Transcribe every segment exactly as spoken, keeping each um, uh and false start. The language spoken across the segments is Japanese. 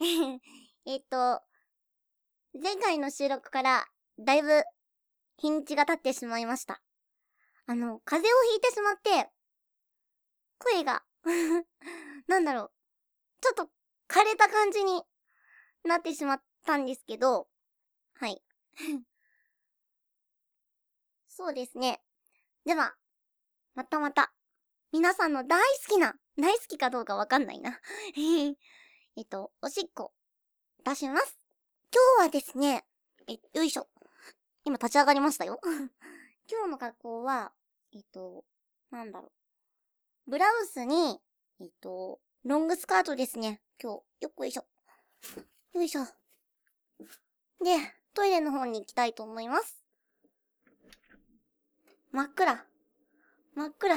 えっと、前回の収録からだいぶ日にちが経ってしまいました。あの、風邪をひいてしまって、声が、なんだろう、ちょっと枯れた感じになってしまったんですけど、はい。そうですね。では、またまた、皆さんの大好きな、大好きかどうかわかんないな。えっと、おしっこ、出します。今日はですね、え、よいしょ。今立ち上がりましたよ。今日の格好は、えっと、なんだろう。ブラウスに、えっと、ロングスカートですね。今日、よっこいしょ。よいしょ。で、トイレの方に行きたいと思います。真っ暗。真っ暗。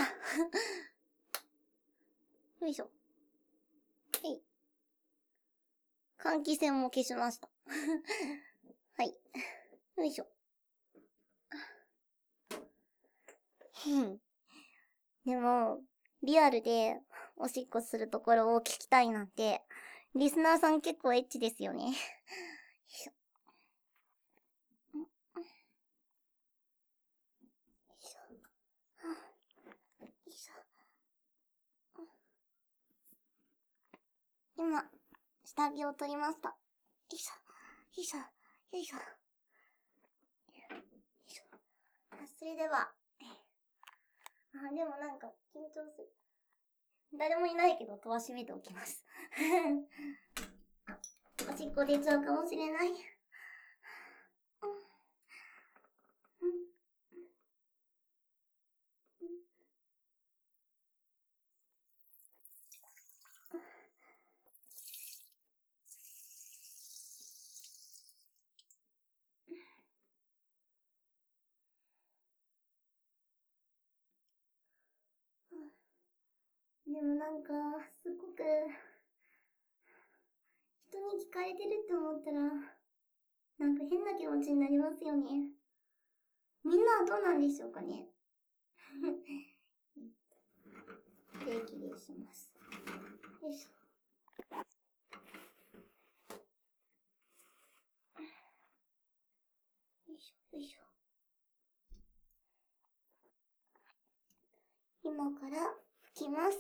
よいしょ。はい。換気扇も消しました。はい。よいしょ。でも、リアルでおしっこするところを聞きたいなんて、リスナーさん結構エッチですよね。よいしょ。よいしょ。よいしょ。今、下着を取りました。よいしょ。よいしょ。よいしょ。よいしょ。それでは、あ、でもなんか緊張する。誰もいないけど戸は閉めておきます。おしっこ出ちゃうかもしれない。でもなんか、すごく、人に聞かれてるって思ったら、なんか変な気持ちになりますよね。みんなはどうなんでしょうかね。定期でします。よいしょ。よいしょ、よいしょ。今から拭きます。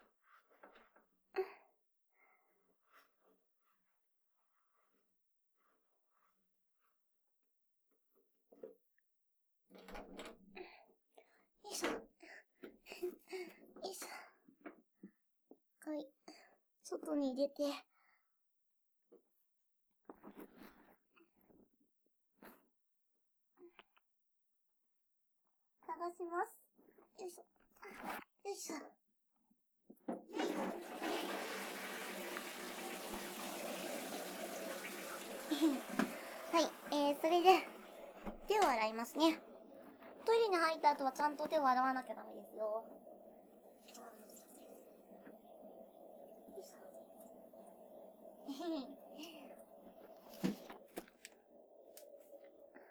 よいしょ。よいしょ。はい。外に出て。探します。よいしょ。よいしょ。はい、えー、それで、手を洗いますね。トイレに入った後はちゃんと手を洗わなきゃダメですよ。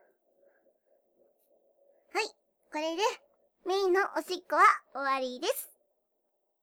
はい、これでメインのおしっこは終わりです。